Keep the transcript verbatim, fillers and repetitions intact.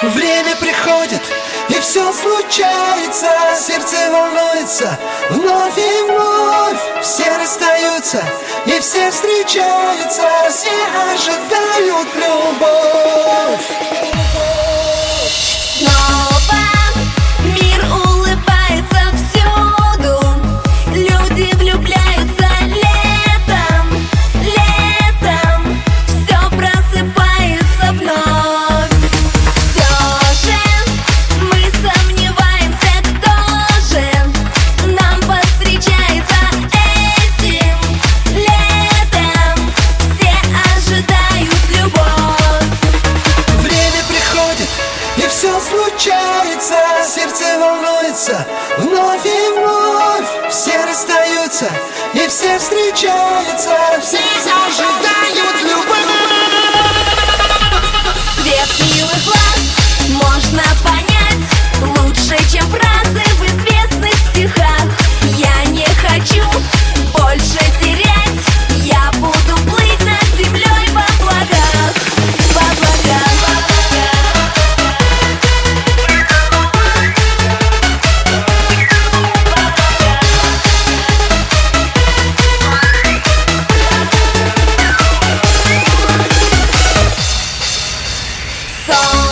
Время приходит, и все случается. Сердце волнуется вновь и вновь. Все расстаются, и все встречаются. Все ожидают любовь. Снова мир улыбается всюду. Люди влюбляются летом, летом. Все просыпается вновь. Все же мы сомневаемся, кто же нам повстречается этим летом. Все ожидают любовь. Время приходит, и все случается. Сердце волнуется вновь и вновь. Все расстаются, и все встречаются. Все ожидают любовь. Свет милых глаз можно понять лучше, чем фразы в известных стихах. Я не хочу больше терять. Я буду плыть над землей в облаках, в облаках. Сон